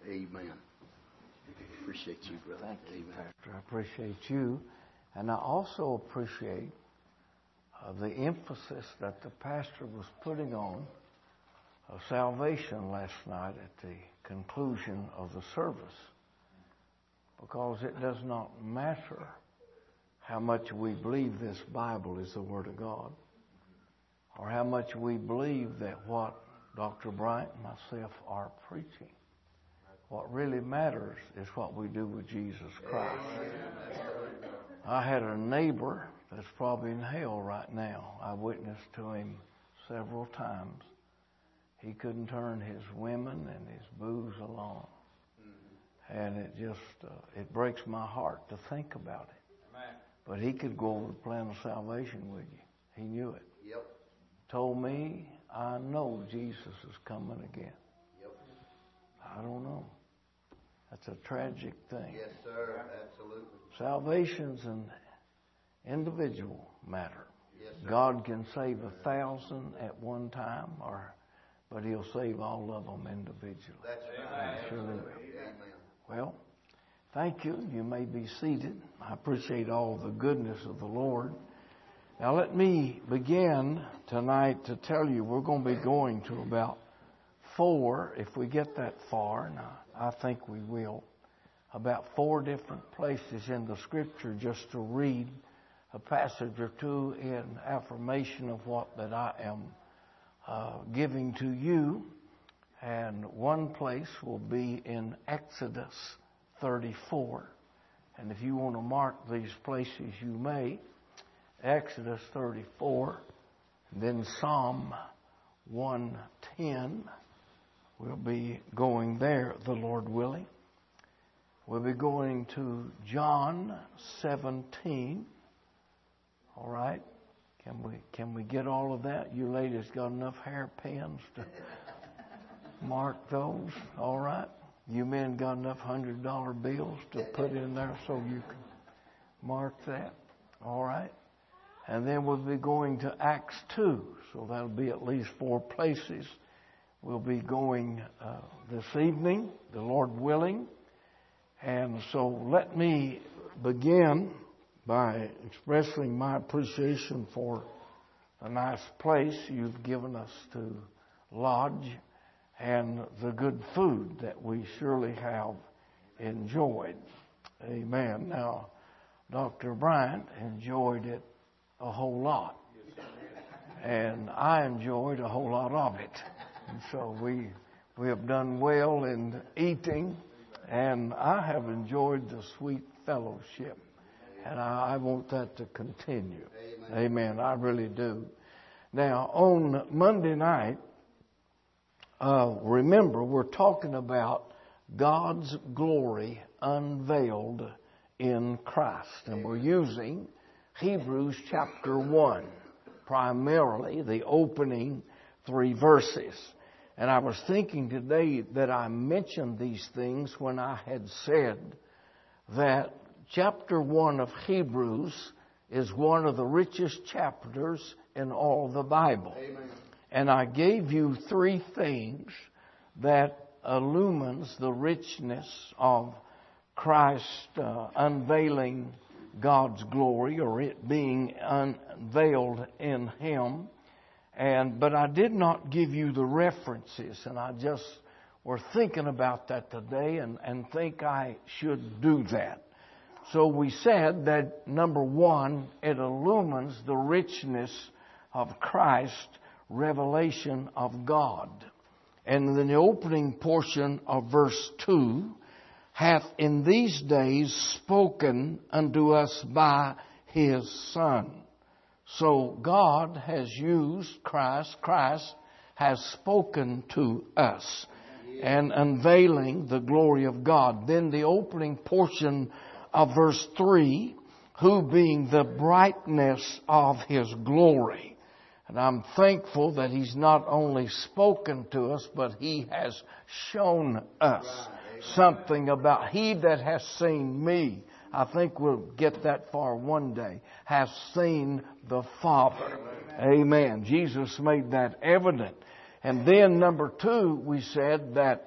Amen. Appreciate you, brother. Thank you, Amen. Pastor. I appreciate you. And I also appreciate the emphasis that the pastor was putting on salvation last night at the conclusion of the service. Because it does not matter how much we believe this Bible is the Word of God, or how much we believe that what Dr. Bryant and myself are preaching. What really matters is what we do with Jesus Christ. I had a neighbor that's probably in hell right now. I witnessed to him several times. He couldn't turn his women and his booze alone. And it just, it breaks my heart to think about it. But he could go over the plan of salvation with you. He knew it. Yep. Told me, I know Jesus is coming again. Yep. I don't know. That's a tragic thing. Yes, sir. Absolutely. Salvation's an individual matter. Yes, sir. God can save 1,000 at one time, but He'll save all of them individually. That's right. Surely will. Amen. Well, thank you. You may be seated. I appreciate all the goodness of the Lord. Now let me begin tonight to tell you we're going to be going to about 4, if we get that far, and I think we will, about 4 different places in the Scripture just to read a passage or two in affirmation of what that I am giving to you. And one place will be in Exodus 34. And if you want to mark these places, you may. Exodus 34, and then Psalm 110. We'll be going there, the Lord willing. We'll be going to John 17. All right? Can we get all of that? You ladies got enough hairpins to mark those? All right? You men got enough $100 bills to put in there so you can mark that? All right? And then we'll be going to Acts 2. So that'll be at least 4 places. We'll be going this evening, the Lord willing. And so let me begin by expressing my appreciation for the nice place you've given us to lodge and the good food that we surely have enjoyed. Amen. Now, Dr. Bryant enjoyed it a whole lot. And I enjoyed a whole lot of it. And so we have done well in eating, and I have enjoyed the sweet fellowship. And I want that to continue. Amen. I really do. Now, on Monday night, remember, we're talking about God's glory unveiled in Christ. And we're using Hebrews chapter 1, primarily the opening 3 verses. And I was thinking today that I mentioned these things when I had said that chapter 1 of Hebrews is one of the richest chapters in all the Bible. Amen. And I gave you 3 things that illumines the richness of Christ unveiling God's glory, or it being unveiled in Him. But I did not give you the references, and I just were thinking about that today and think I should do that. So we said that, number 1, it illumines the richness of Christ's revelation of God. And in the opening portion of verse 2, hath in these days spoken unto us by His Son. So God has used Christ. Christ has spoken to us and unveiling the glory of God. Then the opening portion of verse 3, who being the brightness of His glory. And I'm thankful that He's not only spoken to us, but He has shown us something about He that has seen me. I think we'll get that far one day. Has seen the Father. Amen. Jesus made that evident. And then number 2, we said that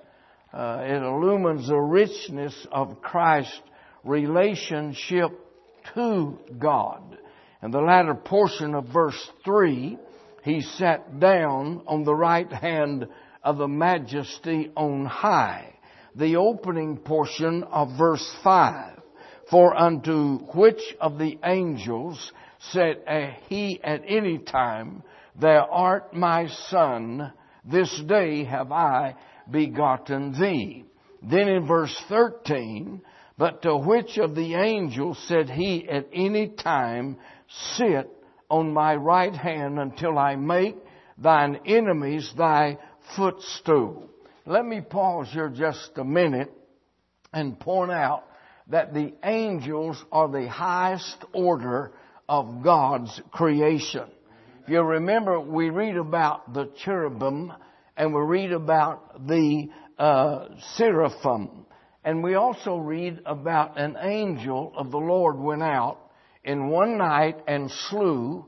It illumines the richness of Christ's relationship to God. In the latter portion of verse 3, He sat down on the right hand of the Majesty on high. The opening portion of verse 5, for unto which of the angels said He at any time, Thou art my Son, this day have I begotten thee. Then in verse 13, but to which of the angels said He at any time, Sit on my right hand until I make thine enemies thy footstool. Let me pause here just a minute and point out that the angels are the highest order of God's creation. If you remember, we read about the cherubim and we read about the seraphim. And we also read about an angel of the Lord went out in one night and slew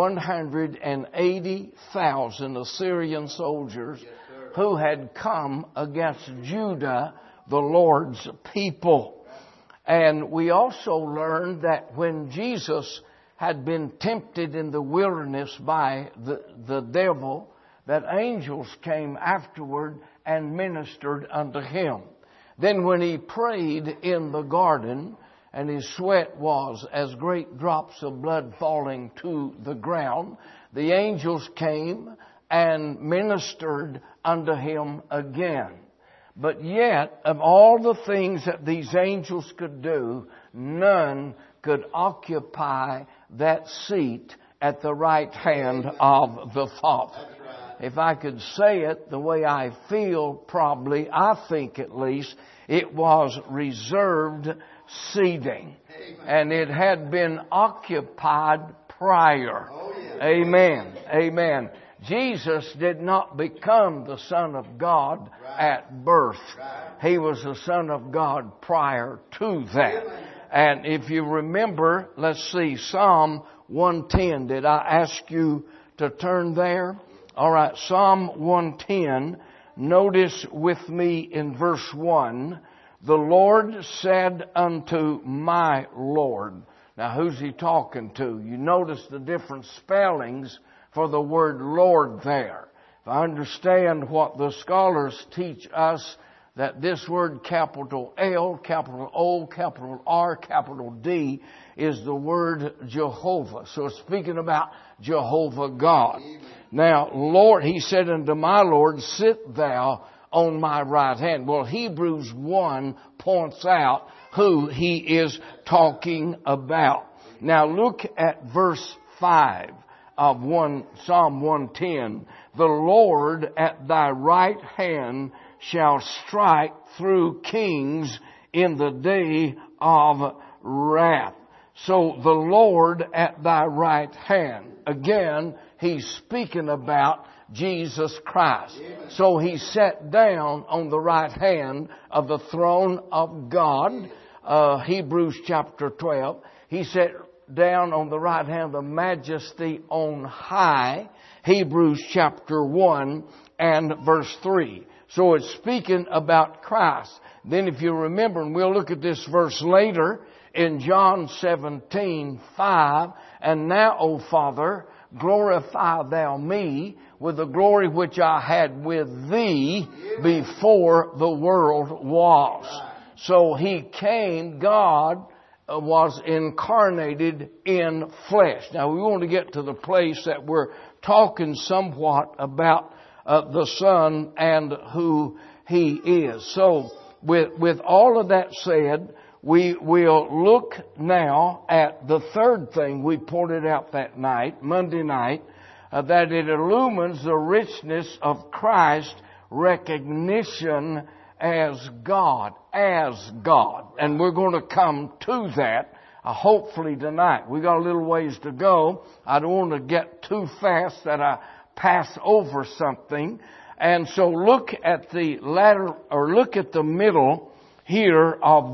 180,000 Assyrian soldiers who had come against Judah, the Lord's people. And we also learned that when Jesus had been tempted in the wilderness by the devil, that angels came afterward and ministered unto Him. Then when He prayed in the garden, and His sweat was as great drops of blood falling to the ground, the angels came and ministered unto Him again. But yet, of all the things that these angels could do, none could occupy that seat at the right hand of the Father. If I could say it the way I feel, probably, I think at least, it was reserved seating. And it had been occupied prior. Amen. Amen. Jesus did not become the Son of God at birth. He was the Son of God prior to that. And if you remember, let's see, Psalm 110. Did I ask you to turn there? All right, Psalm 110. Notice with me in verse 1, the Lord said unto my Lord. Now, who's He talking to? You notice the different spellings for the word Lord there. If I understand what the scholars teach us, that this word capital L, capital O, capital R, capital D is the word Jehovah. So it's speaking about Jehovah God. Now, Lord, He said unto my Lord, Sit thou on my right hand. Well, Hebrews 1 points out who He is talking about. Now look at verse 5 of Psalm 110. The Lord at thy right hand shall strike through kings in the day of wrath. So the Lord at thy right hand. Again, He's speaking about Jesus Christ. So He sat down on the right hand of the throne of God. Hebrews chapter 12. He sat down on the right hand of the Majesty on high. Hebrews chapter 1 and verse 3. So it's speaking about Christ. Then if you remember, and we'll look at this verse later in John 17:5. And now, O Father, glorify thou me with the glory which I had with thee before the world was. So He came, God was incarnated in flesh. Now we want to get to the place that we're talking somewhat about the Son and who He is. So with all of that said, we will look now at the third thing we pointed out that night, Monday night, that it illumines the richness of Christ's recognition as God. And we're going to come to that hopefully tonight. We got a little ways to go. I don't want to get too fast that I pass over something. And so look at the middle here of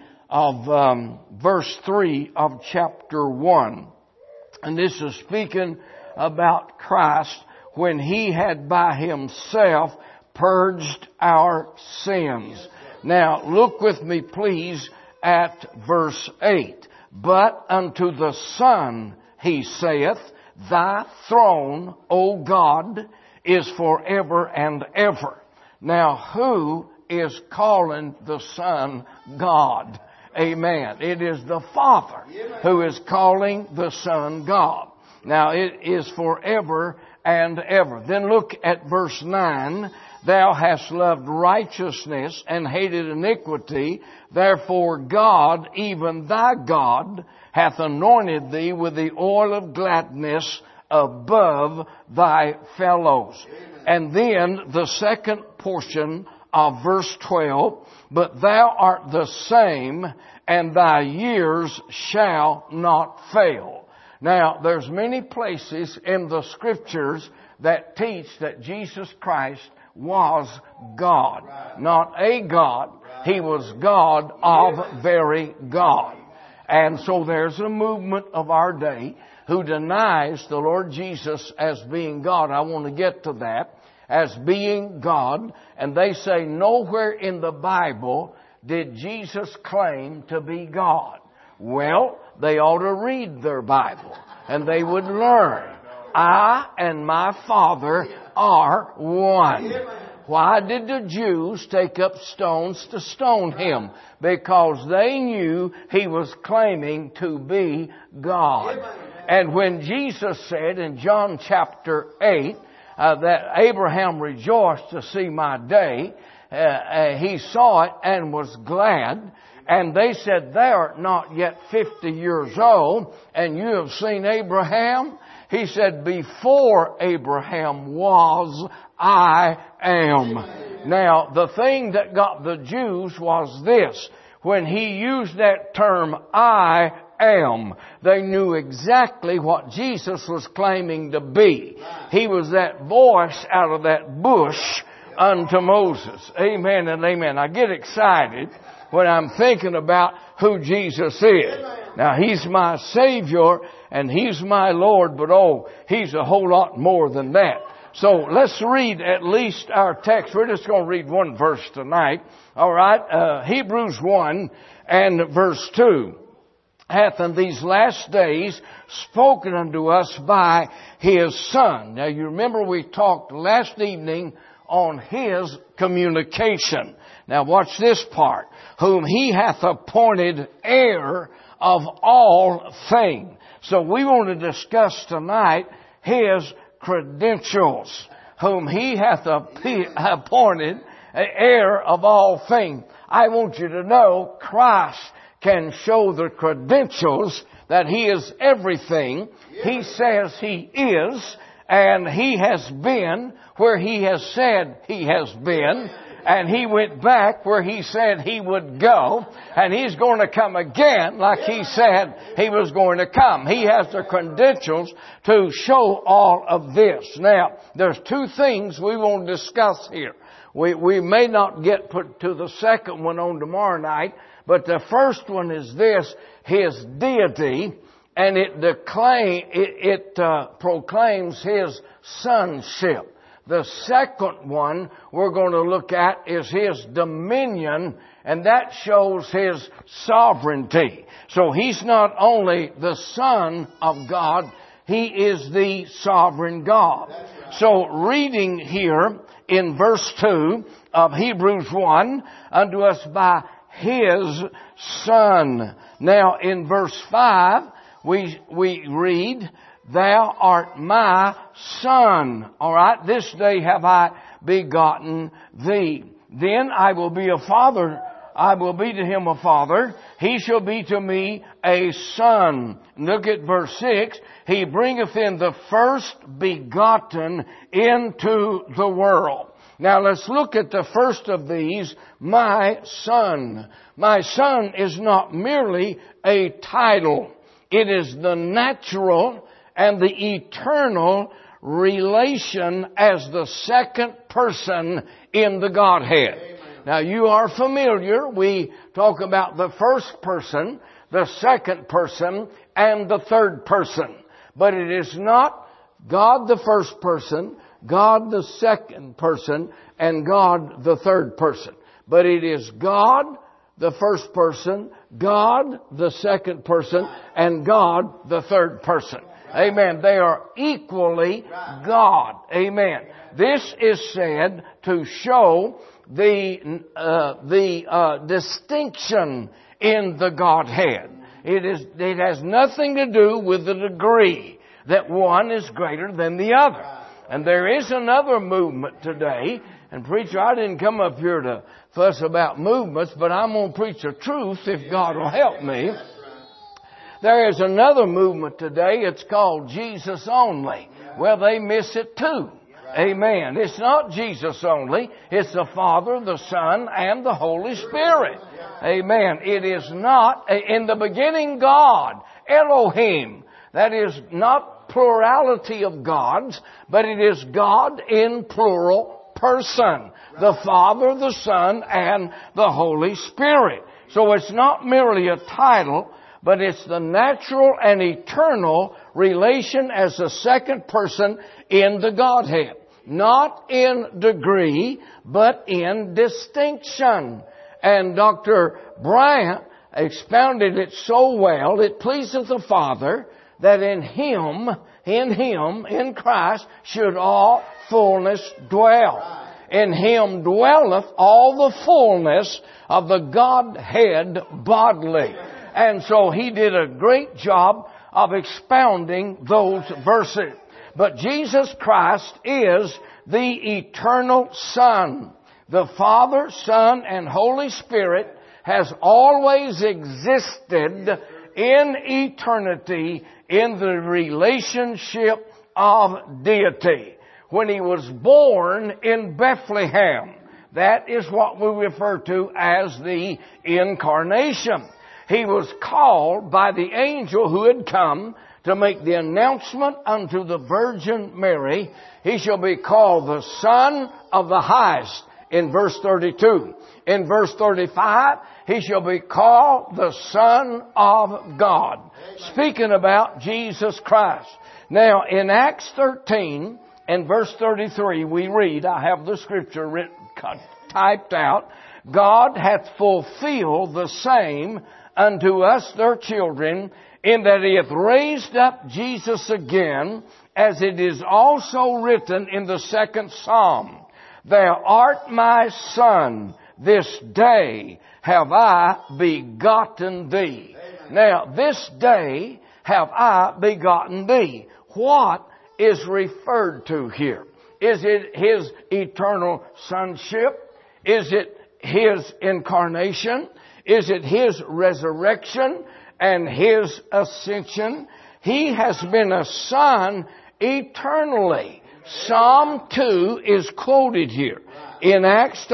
verse 3 of chapter 1. And this is speaking about Christ when He had by Himself purged our sins. Now, look with me, please, at verse 8. But unto the Son he saith, Thy throne, O God, is forever and ever. Now, who is calling the Son God? Amen. It is the Father who is calling the Son God. Now, it is forever and ever. Then look at verse 9. Thou hast loved righteousness and hated iniquity. Therefore God, even thy God, hath anointed thee with the oil of gladness above thy fellows. And then the second portion of verse 12. But thou art the same, and thy years shall not fail. Now, there's many places in the Scriptures that teach that Jesus Christ was God. Not a God. He was God of very God. And so there's a movement of our day who denies the Lord Jesus as being God. I want to get to that. As being God. And they say nowhere in the Bible did Jesus claim to be God. Well, they ought to read their Bible and they would learn. I and my Father are one. Why did the Jews take up stones to stone him? Because they knew he was claiming to be God. And when Jesus said in John chapter 8 that Abraham rejoiced to see my day, he saw it and was glad. And they said, Thou art not yet 50 years old, and you have seen Abraham? He said, Before Abraham was, I am. Now, the thing that got the Jews was this. When he used that term, I am, they knew exactly what Jesus was claiming to be. He was that voice out of that bush unto Moses. Amen and amen. I get excited when I'm thinking about who Jesus is. Now, He's my Savior and He's my Lord, but He's a whole lot more than that. So let's read at least our text. We're just going to read one verse tonight. All right, Hebrews 1 and verse 2. Hath in these last days spoken unto us by His Son. Now you remember we talked last evening on His communication. Now watch this part. Whom He hath appointed heir of all things. So we want to discuss tonight His credentials. Whom He hath appointed heir of all things. I want you to know Christ can show the credentials that He is everything He says He is, and He has been where He has said He has been, and He went back where He said He would go, and He's going to come again like He said He was going to come. He has the credentials to show all of this. Now, there's two things we want to discuss here. We may not get put to the second one on tomorrow night, but the first one is this, His deity, and it proclaims His sonship. The second one we're going to look at is His dominion, and that shows His sovereignty. So He's not only the Son of God, He is the sovereign God. So reading here in verse 2 of Hebrews 1, unto us by His Son. Now in verse 5, we read, Thou art my Son. Alright, this day have I begotten thee. Then I will be a father. I will be to him a father. He shall be to me a son. Look at verse 6. He bringeth in the first begotten into the world. Now let's look at the first of these, my son. My son is not merely a title. It is the natural and the eternal relation as the second person in the Godhead. Now you are familiar. We talk about the first person, the second person, and the third person. But it is not God the first person, God the second person, and God the third person. But it is God the first person, God the second person, and God the third person. Amen. They are equally God. Amen. This is said to show the distinction in the Godhead. It has nothing to do with the degree that one is greater than the other. And there is another movement today. And preacher, I didn't come up here to fuss about movements, but I'm going to preach the truth if God will help me. There is another movement today. It's called Jesus only. Well, they miss it too. Amen. It's not Jesus only. It's the Father, the Son, and the Holy Spirit. Amen. It is not in the beginning God, Elohim. That is not plurality of gods, but it is God in plural person. The Father, the Son, and the Holy Spirit. So it's not merely a title, but it's the natural and eternal relation as the second person in the Godhead. Not in degree, but in distinction. And Dr. Bryant expounded it so well, it pleaseth the Father that in Him, in Christ, should all fullness dwell. In Him dwelleth all the fullness of the Godhead bodily. And so he did a great job of expounding those verses. But Jesus Christ is the eternal Son. The Father, Son, and Holy Spirit has always existed in eternity in the relationship of deity. When He was born in Bethlehem, that is what we refer to as the incarnation. He was called by the angel who had come to make the announcement unto the Virgin Mary. He shall be called the Son of the Highest in verse 32. In verse 35, He shall be called the Son of God. Speaking about Jesus Christ. Now in Acts 13 and verse 33 we read, I have the scripture typed out, God hath fulfilled the same unto us their children, in that He hath raised up Jesus again, as it is also written in the second Psalm, Thou art my Son, this day have I begotten thee. Now, this day have I begotten thee. What is referred to here? Is it His eternal sonship? Is it His incarnation? Is it His resurrection and His ascension? He has been a Son eternally. Psalm 2 is quoted here. In Acts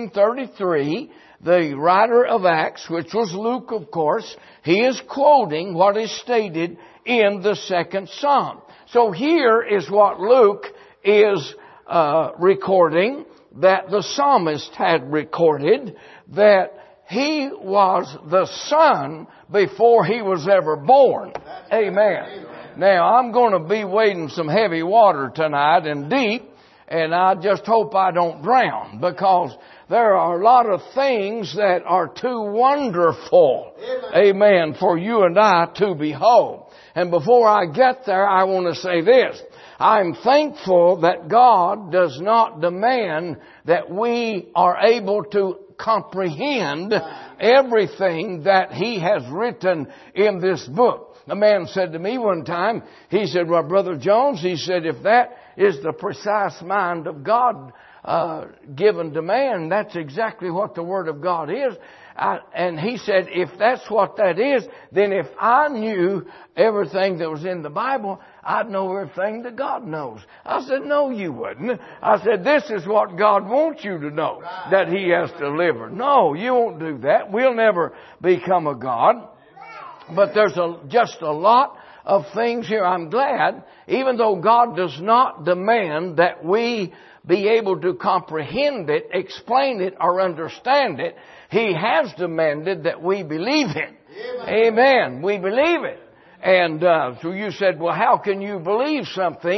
13:33, the writer of Acts, which was Luke of course, he is quoting what is stated in the second Psalm. So here is what Luke is recording, that the psalmist had recorded, that He was the Son before He was ever born. Amen. Now, I'm going to be wading some heavy water tonight and deep, and I just hope I don't drown, because there are a lot of things that are too wonderful, amen, for you and I to behold. And before I get there, I want to say this. I'm thankful that God does not demand that we are able to comprehend everything that He has written in this book. A man said to me one time, he said, well, Brother Jones, he said, if that is the precise mind of God given to man, that's exactly what the Word of God is. And he said, if that's what that is, then if I knew everything that was in the Bible, I'd know everything that God knows. I said, no, you wouldn't. I said, this is what God wants you to know, that He has delivered. No, you won't do that. We'll never become a God. But there's just a lot of things here. I'm glad, even though God does not demand that we be able to comprehend it, explain it, or understand it, He has demanded that we believe it. Amen. We believe it. And so you said, well, how can you believe something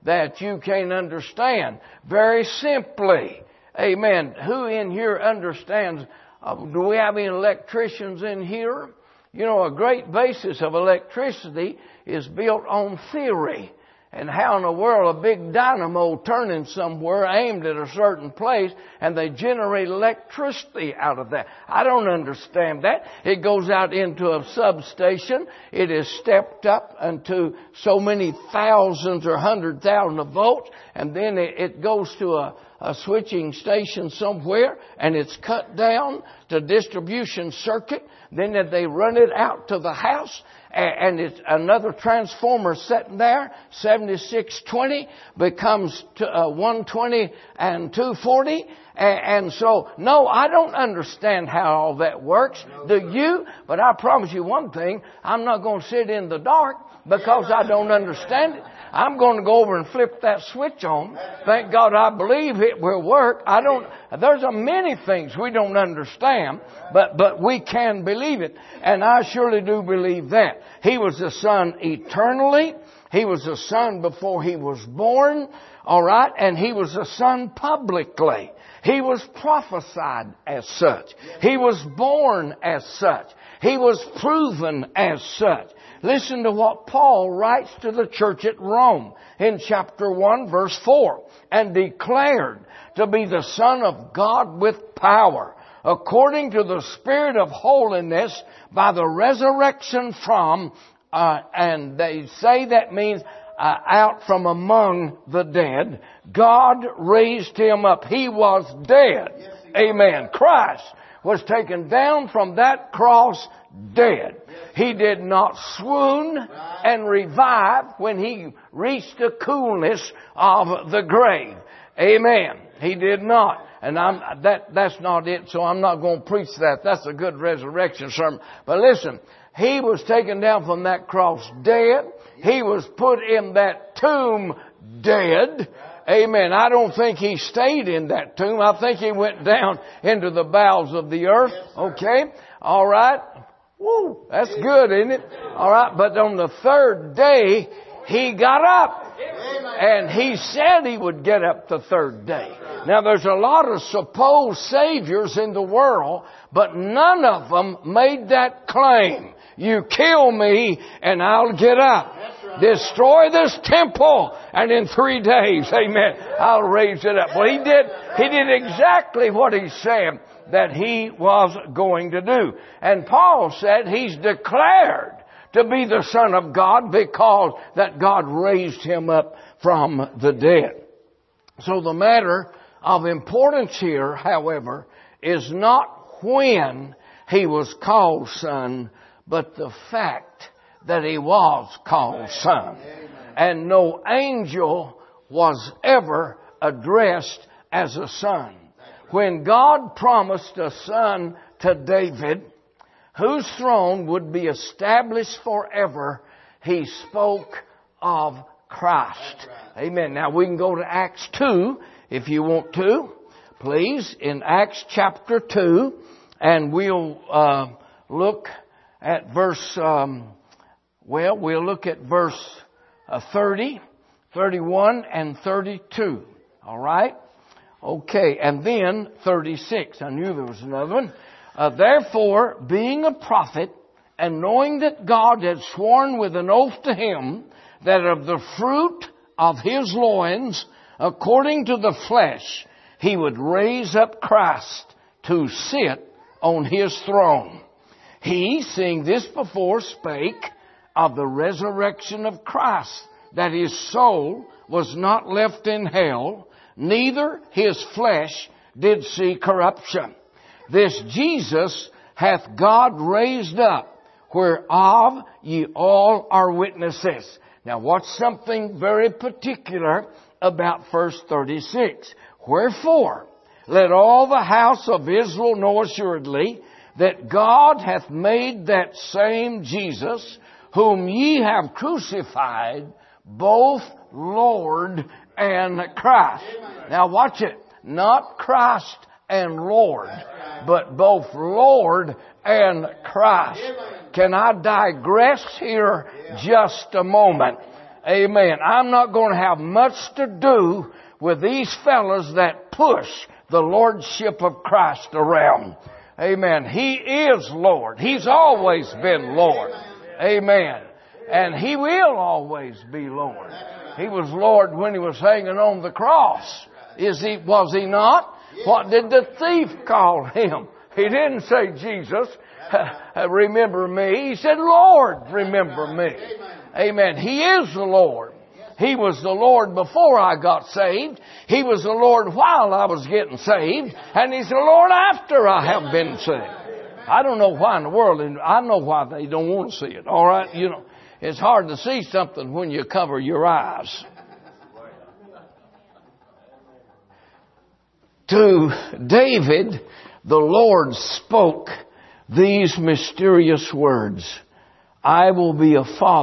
that you can't understand. Very simply. Amen. Who in here understands? Do we have any electricians in here? You know, a great basis of electricity is built on theory. And how in the world a big dynamo turning somewhere aimed at a certain place and they generate electricity out of that. I don't understand that. It goes out into a substation. It is stepped up into so many thousands or 100,000 of volts, and then it goes to a switching station somewhere, and it's cut down to distribution circuit. Then they run it out to the house, and it's another transformer sitting there. 7620 becomes 120 and 240. And so, no, I don't understand how all that works. Do you? But I promise you one thing. I'm not going to sit in the dark because I don't understand it. I'm going to go over and flip that switch on. Thank God I believe it will work. There's many things we don't understand, but we can believe it. And I surely do believe that. He was the Son eternally. He was the Son before He was born. All right. And He was the Son publicly. He was prophesied as such. He was born as such. He was proven as such. Listen to what Paul writes to the church at Rome in chapter 1 verse 4. And declared to be the Son of God with power, according to the Spirit of holiness, by the resurrection from, and they say that means out from among the dead. God raised Him up. He was dead. Amen. Christ was taken down from that cross dead. He did not swoon and revive when He reached the coolness of the grave. Amen. He did not. And that's not it, so I'm not going to preach that. That's a good resurrection sermon. But listen, He was taken down from that cross dead. He was put in that tomb dead. Amen. I don't think He stayed in that tomb. I think He went down into the bowels of the earth. Okay? All right? Woo! That's good, isn't it? All right. But on the third day, He got up. And He said He would get up the third day. Now there's a lot of supposed saviors in the world, but none of them made that claim. You kill me and I'll get up. Destroy this temple and in 3 days, amen, I'll raise it up. Well, He did exactly what He said that He was going to do. And Paul said He's declared to be the Son of God because that God raised Him up from the dead. So the matter of importance here, however, is not when He was called Son, but the fact that He was called Son. And no angel was ever addressed as a son. When God promised a son to David, whose throne would be established forever, He spoke of Christ. Amen. Now we can go to Acts 2 if you want to. Please, in Acts chapter 2, and we'll look at verse, we'll look at verse 30, 31, and 32. All right? Okay, and then 36. I knew there was another one. Therefore, being a prophet, and knowing that God had sworn with an oath to him that of the fruit of his loins, according to the flesh, He would raise up Christ to sit on His throne. He, seeing this before, spake of the resurrection of Christ, that His soul was not left in hell, neither His flesh did see corruption. This Jesus hath God raised up, whereof ye all are witnesses. Now watch something very particular about verse 36. Wherefore, let all the house of Israel know assuredly that God hath made that same Jesus, whom ye have crucified, both Lord and Christ. Now watch it. Not Christ and Lord, but both Lord and Christ. Can I digress here just a moment? Amen. I'm not going to have much to do with these fellas that push the Lordship of Christ around. Amen. He is Lord. He's always been Lord. Amen. And He will always be Lord. He was Lord when He was hanging on the cross. Was He not? What did the thief call Him? He didn't say, Jesus, remember me. He said, Lord, remember me. Amen. He is the Lord. He was the Lord before I got saved. He was the Lord while I was getting saved. And He's the Lord after I have been saved. I don't know why in the world, and I know why they don't want to see it. All right? You know, it's hard to see something when you cover your eyes. To David, the Lord spoke these mysterious words. I will be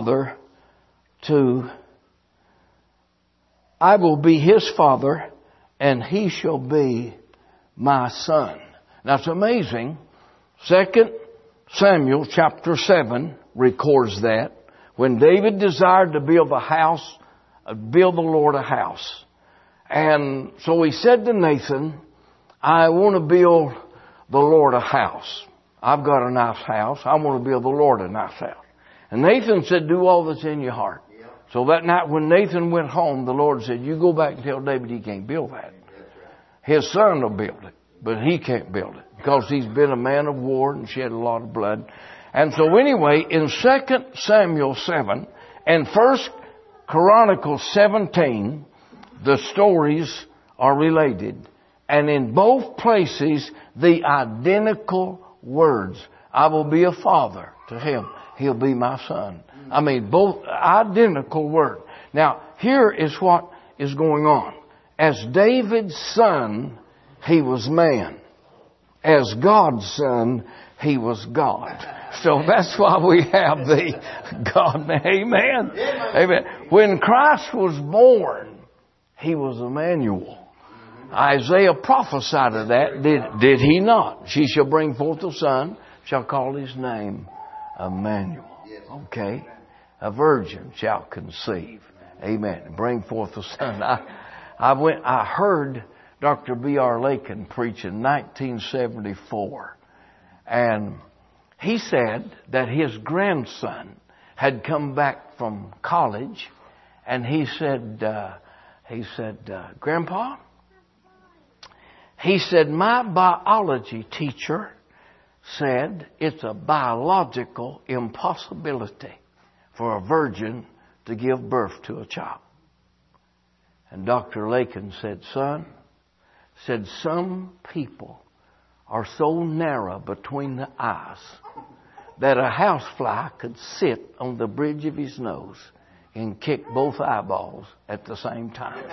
his father, and he shall be my son. Now it's amazing. 2 Samuel chapter 7 records that when David desired to build the Lord a house. And so he said to Nathan, I want to build the Lord a house. I've got a nice house. I want to build the Lord a nice house. And Nathan said, do all that's in your heart. So that night when Nathan went home, the Lord said, you go back and tell David he can't build that. His son will build it, but he can't build it because he's been a man of war and shed a lot of blood. And so anyway, in 2 Samuel 7 and 1 Chronicles 17, the stories are related. And in both places, the identical words. I will be a father to him. He'll be my son. I mean, both identical words. Now, here is what is going on. As David's son, he was man. As God's son, he was God. So that's why we have the God. Amen. Amen. When Christ was born, he was Emmanuel. Isaiah prophesied of that, did he not? She shall bring forth a son, shall call his name Emmanuel. Okay? A virgin shall conceive. Amen. Bring forth a son. I heard Dr. B.R. Lakin preach in 1974. And he said that his grandson had come back from college, and he said, Grandpa, he said, my biology teacher said it's a biological impossibility for a virgin to give birth to a child. And Dr. Lakin said, son, some people are so narrow between the eyes that a housefly could sit on the bridge of his nose and kick both eyeballs at the same time.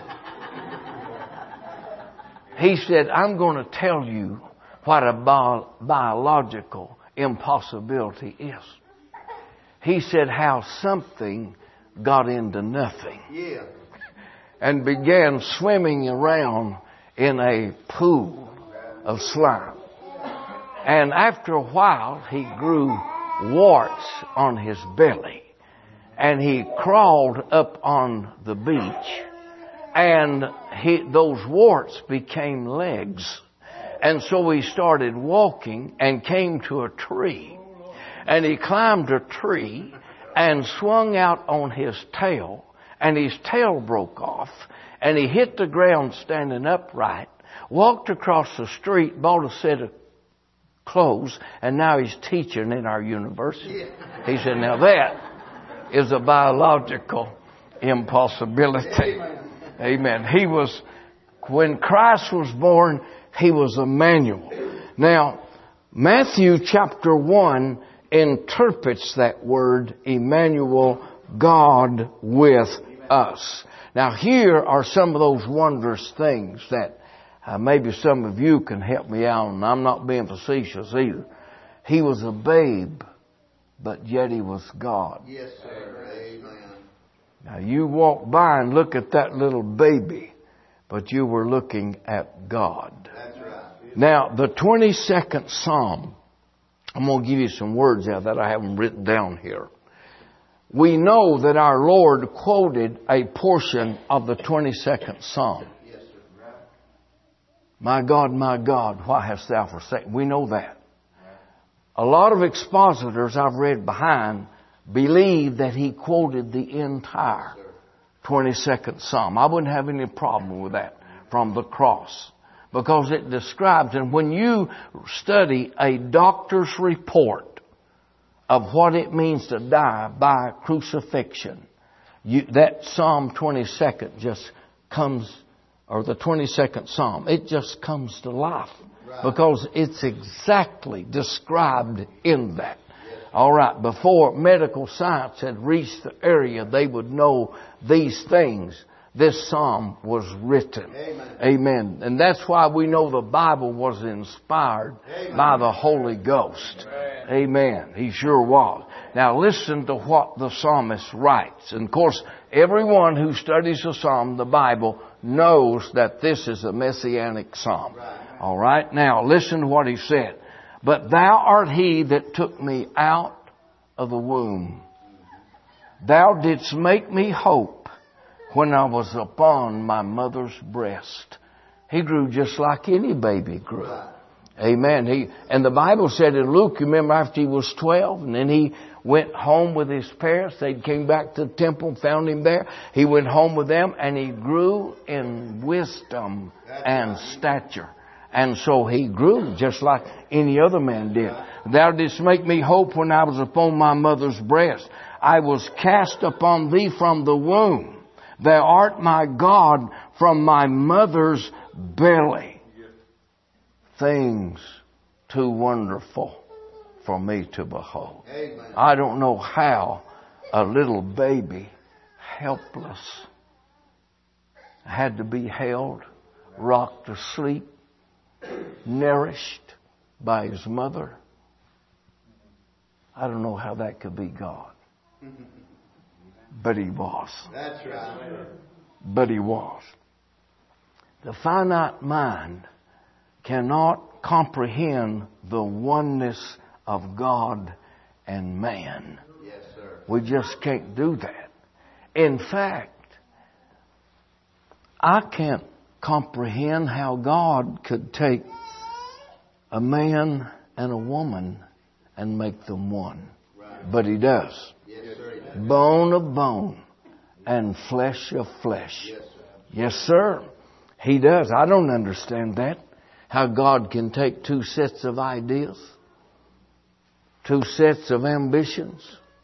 He said, I'm going to tell you what a biological impossibility is. He said how something got into nothing and began swimming around in a pool of slime. And after a while, he grew warts on his belly. And he crawled up on the beach. And those warts became legs. And so he started walking and came to a tree. And he climbed a tree and swung out on his tail. And his tail broke off. And he hit the ground standing upright. Walked across the street, bought a set of clothes, and now he's teaching in our university. He said, now that is a biological impossibility. Amen. When Christ was born, he was Emmanuel. Now, Matthew chapter 1 interprets that word, Emmanuel, God with us. Now, here are some of those wondrous things that maybe some of you can help me out, and I'm not being facetious either. He was a babe, but yet he was God. Yes, sir. Amen. Now, you walk by and look at that little baby, but you were looking at God. That's right. Now, the 22nd Psalm, I'm going to give you some words out that I haven't written down here. we know that our Lord quoted a portion of the 22nd Psalm. My God, why hast thou forsaken? We know that. A lot of expositors I've read behind believe that he quoted the entire 22nd Psalm. I wouldn't have any problem with that from the cross, because it describes, and when you study a doctor's report of what it means to die by crucifixion, that Psalm 22nd just comes, or the 22nd Psalm, it just comes to life. Right. Because it's exactly described in that. All right, before medical science had reached the area they would know these things, this psalm was written. Amen. Amen. And that's why we know the Bible was inspired by the Holy Ghost. Amen. He sure was. Now listen to what the psalmist writes. And of course, everyone who studies the psalm, the Bible, knows that this is a messianic psalm. All right. Now listen to what he said. But thou art he that took me out of the womb. Thou didst make me hope when I was upon my mother's breast. He grew just like any baby grew. Amen. And the Bible said in Luke, you remember after he was 12, and then he went home with his parents. They came back to the temple and found him there. He went home with them, and he grew in wisdom and stature. And so he grew just like any other man did. Thou didst make me hope when I was upon my mother's breast. I was cast upon thee from the womb. Thou art my God from my mother's belly. Things too wonderful for me to behold. Amen. I don't know how a little baby, helpless, had to be held, rocked to sleep, nourished by his mother. I don't know how that could be God. But he was. That's right. But he was. The finite mind cannot comprehend the oneness of God and man. Yes, sir. We just can't do that. In fact, I can't comprehend how God could take a man and a woman and make them one. Right. But he does. Yes, sir. Bone of bone and flesh of flesh. Yes, sir. Yes, sir. He does. I don't understand that. How God can take two sets of ideas, two sets of ambitions,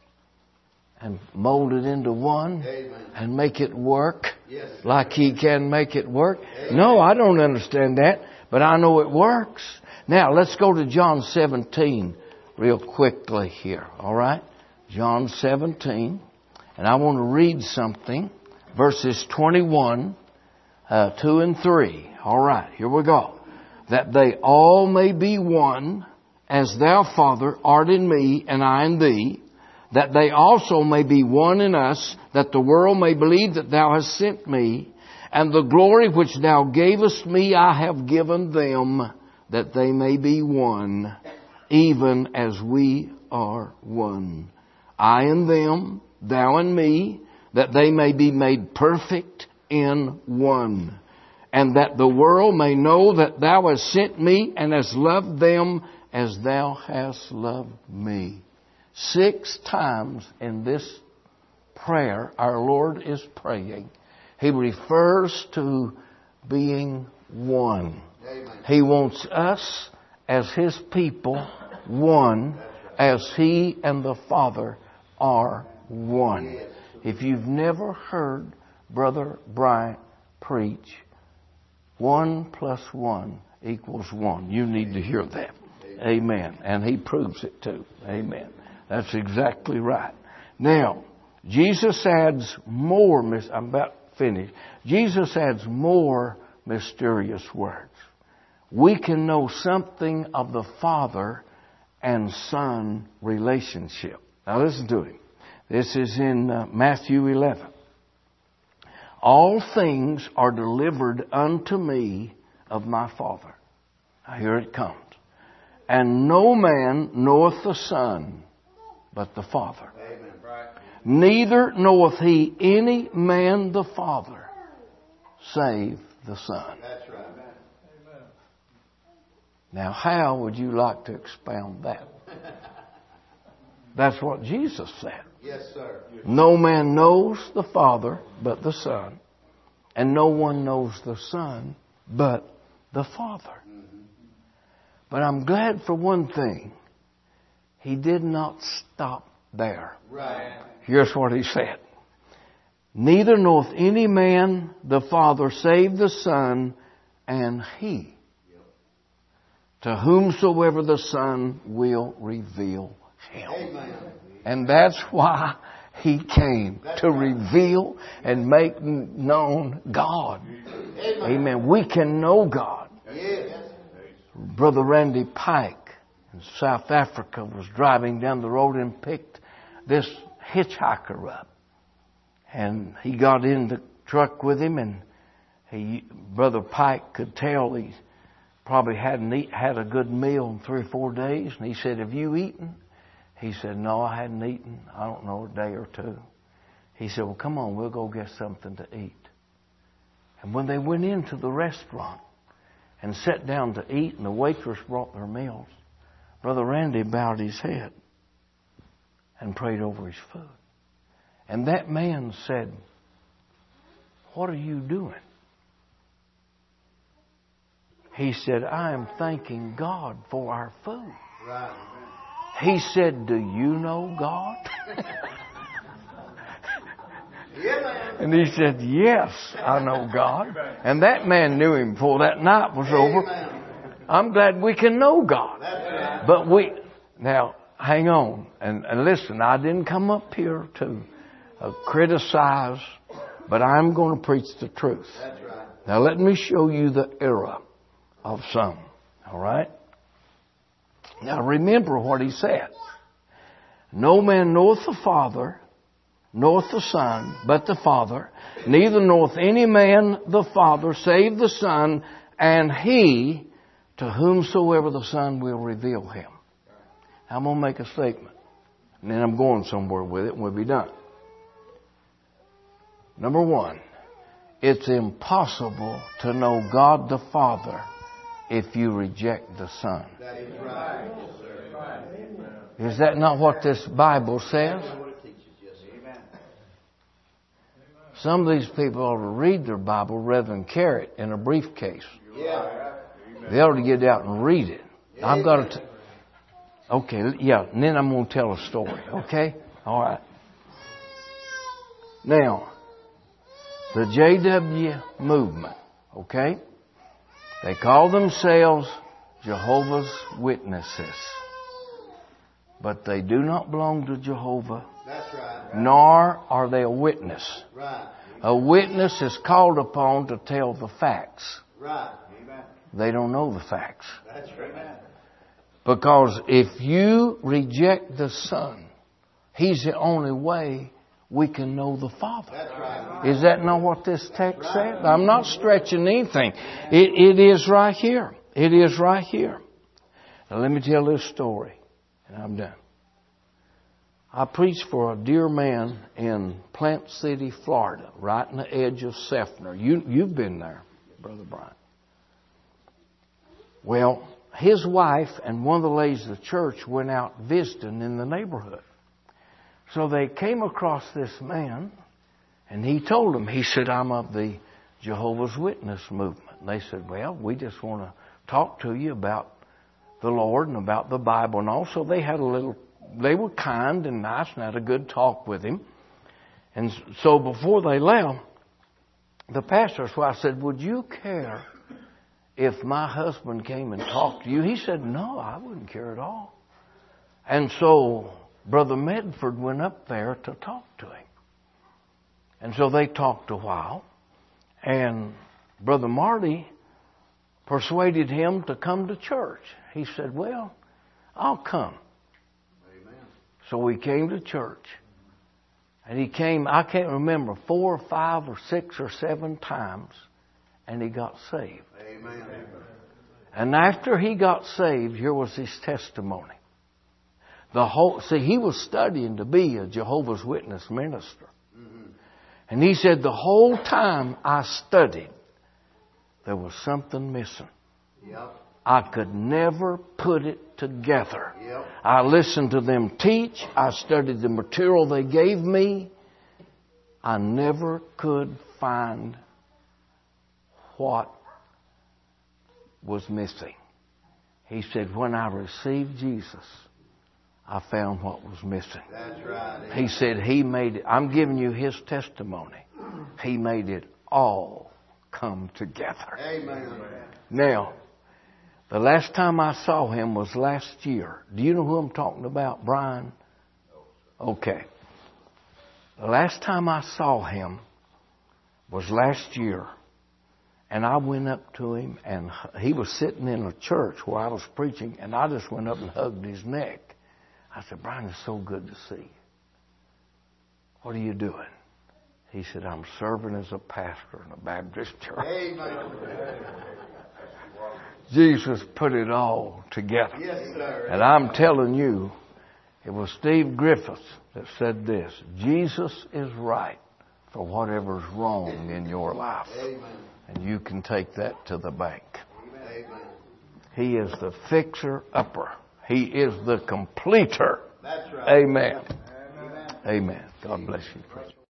and mold it into one. Amen. And make it work. Yes, like he can make it work. Amen. No, I don't understand that, but I know it works. Now, let's go to John 17 real quickly here, all right? John 17, and I want to read something, verses 21, 2 and 3. All right, here we go. That they all may be one, as thou, Father, art in me, and I in thee, that they also may be one in us, that the world may believe that thou hast sent me, and the glory which thou gavest me I have given them, that they may be one, even as we are one. I and them, thou and me, that they may be made perfect in one, and that the world may know that thou hast sent me and hast loved them as thou hast loved me. 6 times in this prayer our Lord is praying. He refers to being one. Amen. He wants us as His people one, as He and the Father are one. If you've never heard Brother Bryant preach, 1 + 1 = 1. You need to hear that. Amen. And he proves it too. Amen. That's exactly right. Now, Jesus adds more, I'm about finished. Jesus adds more mysterious words. We can know something of the Father and Son relationship. Now listen to it. This is in Matthew 11. All things are delivered unto me of my Father. Now here it comes. And no man knoweth the Son but the Father. Amen. Neither knoweth he any man the Father, save the Son. That's right. Now, how would you like to expound that? That's what Jesus said. Yes, sir. No man knows the Father but the Son, and no one knows the Son but the Father. But I'm glad for one thing. He did not stop there. Right. Here's what he said. Neither knoweth any man the Father save the Son, and He, to whomsoever the Son will reveal Him. Amen. And that's why He came, to reveal and make known God. Amen. We can know God. Yes. Brother Randy Pike in South Africa was driving down the road and picked this hitchhiker up. And he got in the truck with him, and Brother Pike could tell he probably hadn't had a good meal in 3 or 4 days. And he said, "Have you eaten?" He said, "No, I hadn't eaten. I don't know, a day or two." He said, "Well, come on, we'll go get something to eat." And when they went into the restaurant and sat down to eat, and the waitress brought their meals, Brother Randy bowed his head and prayed over his food. And that man said, "What are you doing?" He said, "I am thanking God for our food." Right. He said, "Do you know God?" Yeah, man. And he said, "Yes, I know God." And that man knew Him before that night was over. Amen. I'm glad we can know God. That's right. But now, hang on. And listen, I didn't come up here to criticize, but I'm going to preach the truth. That's right. Now let me show you the error of some. All right? Now remember what he said. No man knoweth the Father, knoweth the Son, but the Father. Neither knoweth any man the Father, save the Son, and He, to whomsoever the Son will reveal Him. I'm going to make a statement, and then I'm going somewhere with it, and we'll be done. Number one, it's impossible to know God the Father if you reject the Son. That is right. Is that not what this Bible says? Some of these people ought to read their Bible rather than carry it in a briefcase. Yeah. They ought to get out and read it. I've got to... Okay, yeah, and then I'm going to tell a story, okay? All right. Now, the JW movement, okay? They call themselves Jehovah's Witnesses. But they do not belong to Jehovah, That's right. nor are they a witness. Right. A witness is called upon to tell the facts. Right. Amen. They don't know the facts. That's right. Because if you reject the Son, He's the only way we can know the Father. That's right. Is that not what this text said? I'm not stretching anything. It is right here. It is right here. Now let me tell this story, and I'm done. I preached for a dear man in Plant City, Florida, right on the edge of Seffner. You've been there, Brother Brian. Well, his wife and one of the ladies of the church went out visiting in the neighborhood. So they came across this man, and he told them, he said, "I'm of the Jehovah's Witness movement." And they said, "Well, we just want to talk to you about the Lord and about the Bible." And also they were kind and nice and had a good talk with him. And so before they left, the pastor's wife said, "Would you care if my husband came and talked to you?" He said, "No, I wouldn't care at all." And so Brother Medford went up there to talk to him. And so they talked a while. And Brother Marty persuaded him to come to church. He said, "Well, I'll come." Amen. So he came to church. And he came, I can't remember, 4 or 5 or 6 or 7 times. And he got saved. Amen. And after he got saved, here was his testimony. He was studying to be a Jehovah's Witness minister. And he said, the whole time I studied, there was something missing. Yep. I could never put it together. Yep. I listened to them teach. I studied the material they gave me. I never could find what was missing. He said, when I received Jesus, I found what was missing. That's right. He said he made it. I'm giving you his testimony. He made it all come together. Amen. Now, the last time I saw him was last year. Do you know who I'm talking about, Brian? Okay. The last time I saw him was last year. And I went up to him, and he was sitting in a church where I was preaching, and I just went up and hugged his neck. I said, Brian, it's so good to see you. What are you doing? He said, I'm serving as a pastor in a Baptist church. Amen. Jesus put it all together. Yes, sir. And I'm telling you, it was Steve Griffiths that said this: Jesus is right for whatever's wrong in your life. Amen. And you can take that to the bank. Amen. He is the fixer-upper. He is the completer. That's right. Amen. Amen. Amen. God bless you.